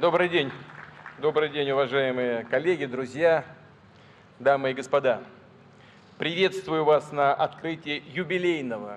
Добрый день. Добрый день, уважаемые коллеги, друзья, дамы и господа. Приветствую вас на открытии юбилейного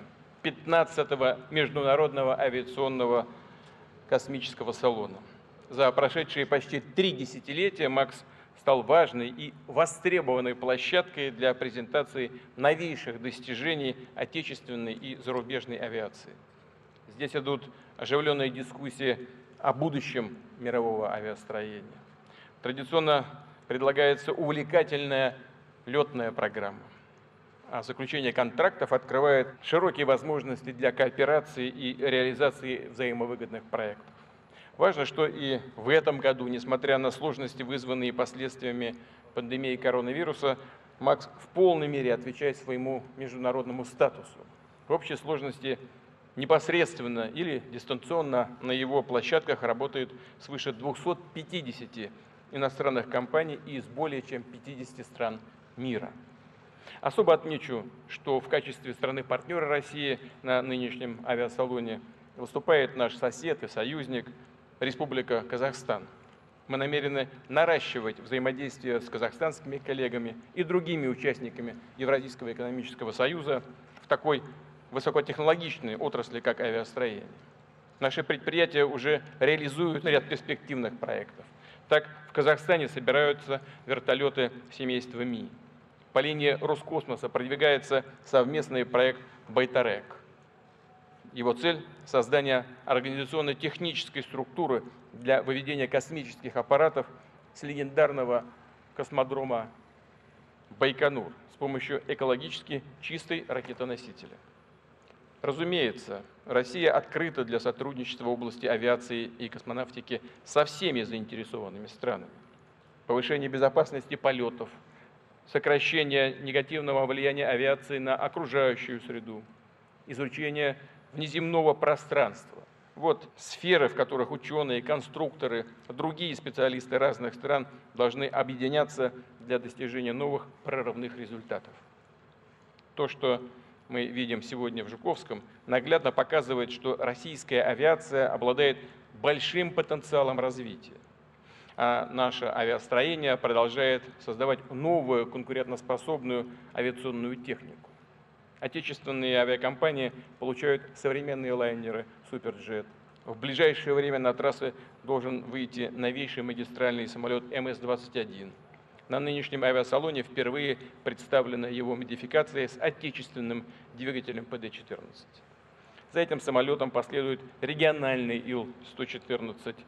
15-го Международного авиационного космического салона. За прошедшие почти 3 десятилетия МАКС стал важной и востребованной площадкой для презентации новейших достижений отечественной и зарубежной авиации. Здесь идут оживленные дискуссии о будущем мирового авиастроения. Традиционно предлагается увлекательная летная программа. А заключение контрактов открывает широкие возможности для кооперации и реализации взаимовыгодных проектов. Важно, что и в этом году, несмотря на сложности, вызванные последствиями пандемии коронавируса, МАКС в полной мере отвечает своему международному статусу. В общей сложности непосредственно или дистанционно на его площадках работает свыше 250 иностранных компаний из более чем 50 стран мира. Особо отмечу, что в качестве страны-партнера России на нынешнем авиасалоне выступает наш сосед и союзник Республика Казахстан. Мы намерены наращивать взаимодействие с казахстанскими коллегами и другими участниками Евразийского экономического союза в такой высокотехнологичной отрасли, как авиастроение. Наши предприятия уже реализуют ряд перспективных проектов. Так, в Казахстане собираются вертолеты семейства Ми. По линии Роскосмоса продвигается совместный проект «Байтарек». Его цель – создание организационно-технической структуры для выведения космических аппаратов с легендарного космодрома Байконур с помощью экологически чистой ракетоносителя. Разумеется, Россия открыта для сотрудничества в области авиации и космонавтики со всеми заинтересованными странами. Повышение безопасности полетов, сокращение негативного влияния авиации на окружающую среду, изучение внеземного пространства. Вот сферы, в которых ученые, конструкторы, другие специалисты разных стран должны объединяться для достижения новых прорывных результатов. То, что мы видим сегодня в Жуковском, наглядно показывает, что российская авиация обладает большим потенциалом развития. А наше авиастроение продолжает создавать новую конкурентоспособную авиационную технику. Отечественные авиакомпании получают современные лайнеры «Суперджет». В ближайшее время на трассы должен выйти новейший магистральный самолет МС-21. На нынешнем авиасалоне впервые представлена его модификация с отечественным двигателем ПД-14. За этим самолетом последует региональный Ил-114-300,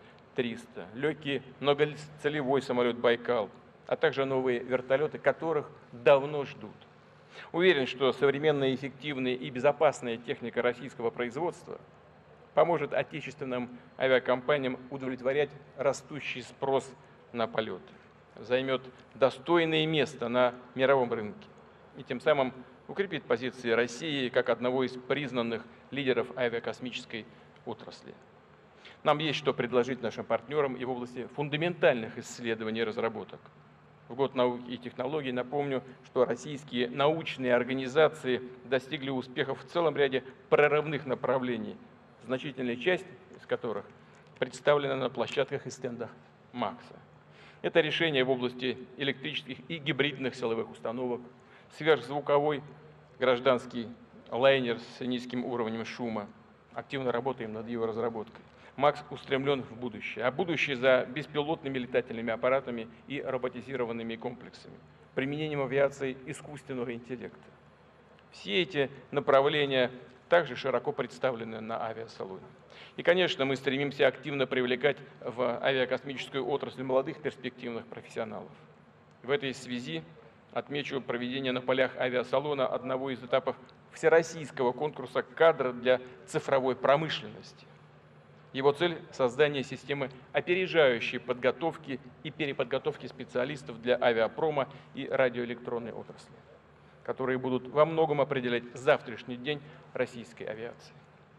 легкий многоцелевой самолет «Байкал», а также новые вертолеты, которых давно ждут. Уверен, что современная, эффективная и безопасная техника российского производства поможет отечественным авиакомпаниям удовлетворять растущий спрос на полеты, займет достойное место на мировом рынке и тем самым укрепит позиции России как одного из признанных лидеров авиакосмической отрасли. Нам есть что предложить нашим партнерам и в области фундаментальных исследований и разработок. В год науки и технологий напомню, что российские научные организации достигли успехов в целом ряде прорывных направлений, значительная часть из которых представлена на площадках и стендах МАКСа. Это решения в области электрических и гибридных силовых установок, сверхзвуковой гражданский лайнер с низким уровнем шума. Активно работаем над его разработкой. МАКС устремлен в будущее, а будущее за беспилотными летательными аппаратами и роботизированными комплексами, применением авиации искусственного интеллекта. Все эти направления также широко представлены на авиасалоне. И, конечно, мы стремимся активно привлекать в авиакосмическую отрасль молодых перспективных профессионалов. В этой связи отмечу проведение на полях авиасалона одного из этапов всероссийского конкурса кадров для цифровой промышленности. Его цель – создание системы опережающей подготовки и переподготовки специалистов для авиапрома и радиоэлектронной отрасли, которые будут во многом определять завтрашний день российской авиации.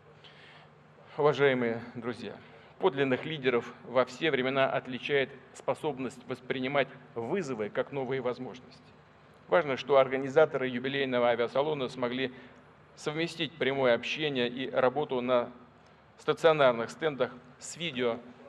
Уважаемые друзья, подлинных лидеров во все времена отличает способность воспринимать вызовы как новые возможности. Важно, что организаторы юбилейного авиасалона смогли совместить прямое общение и работу на стационарных стендах с видео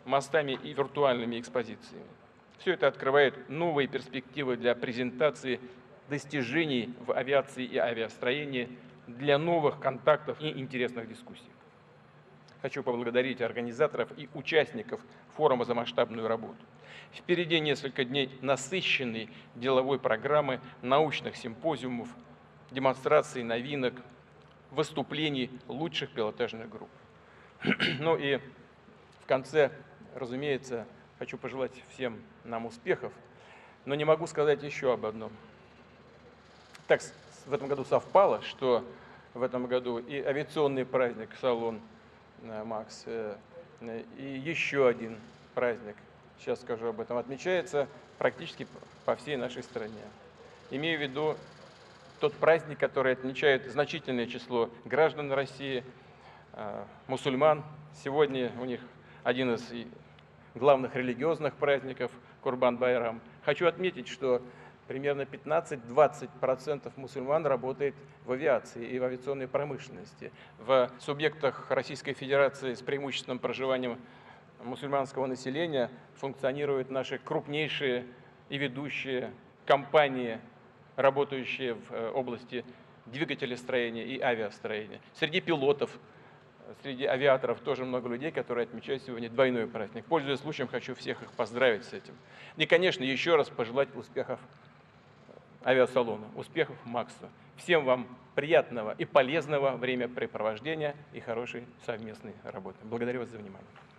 мостами и виртуальными экспозициями. Все это открывает новые перспективы для презентации достижений в авиации и авиастроении, для новых контактов и интересных дискуссий. Хочу поблагодарить организаторов и участников форума за масштабную работу. Впереди несколько дней насыщенной деловой программы, научных симпозиумов, демонстраций новинок, выступлений лучших пилотажных групп. Ну и в конце, разумеется, хочу пожелать всем нам успехов, но не могу сказать еще об одном. Так в этом году совпало, что в этом году и авиационный праздник «Салон МАКС», и еще один праздник, сейчас скажу об этом, отмечается практически по всей нашей стране. Имею в виду тот праздник, который отмечает значительное число граждан России, мусульман. Сегодня у них один из главных религиозных праздников – Курбан-Байрам. Хочу отметить, что примерно 15-20% мусульман работает в авиации и в авиационной промышленности. В субъектах Российской Федерации с преимущественным проживанием мусульманского населения функционируют наши крупнейшие и ведущие компании, работающие в области двигателестроения и авиастроения. Среди пилотов, среди авиаторов тоже много людей, которые отмечают сегодня двойной праздник. Пользуясь случаем, хочу всех их поздравить с этим. И, конечно, еще раз пожелать успехов авиасалону, успехов МАКСу. Всем вам приятного и полезного времяпрепровождения и хорошей совместной работы. Благодарю вас за внимание.